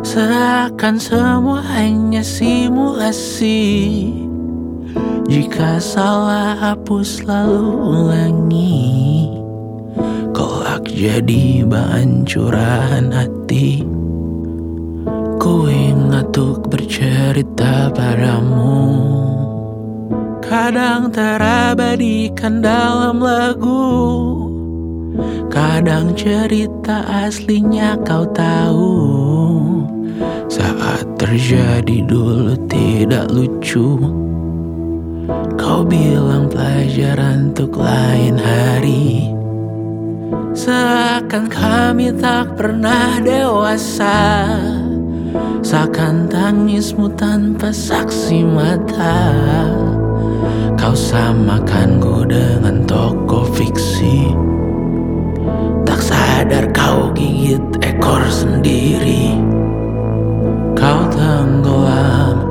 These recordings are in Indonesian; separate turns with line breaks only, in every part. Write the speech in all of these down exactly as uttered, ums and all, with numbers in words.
Seakan semua hanya simulasi. Jika salah hapus lalu ulangi. Kelak jadi bahan curahan hati. Ku ingat untuk bercerita padamu. Kadang terabadikan dalam lagu. Kadang cerita aslinya kau tahu. Saat terjadi dulu tidak lucu. Kau bilang pelajaran untuk lain hari. Seakan kami tak pernah dewasa. Seakan tangismu tanpa saksi mata. Kau samakanku dengan tokoh fiksi. Tak sadar kau gigit ekor sendiri. Kau tenggelam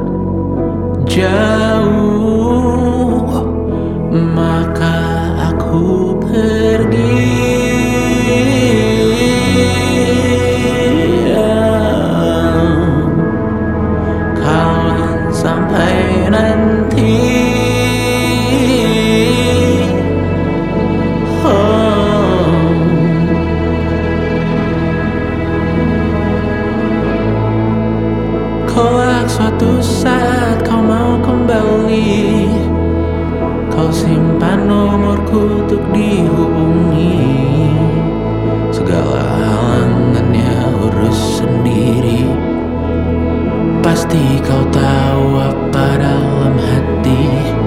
jauh, maka aku pergi. Kawan sampai nanti. Kelak suatu saat kau mau kembali. Kau simpan nomorku untuk dihubungi. Segala halangannya urus sendiri. Pasti kau tahu apa dalam hati.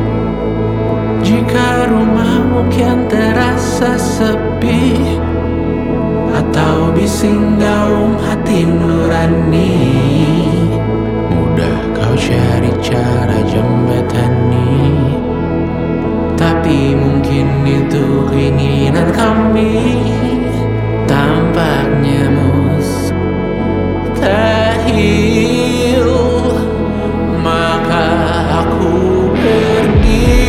Jika rumahmu kian terasa sepi, atau bising gaung hati nurani, mudah kau cari cara jembatani. Tapi mungkin itu keinginan kami. Tampaknya mustahil. Maka aku pergi.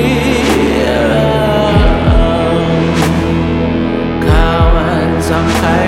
Kawan sampai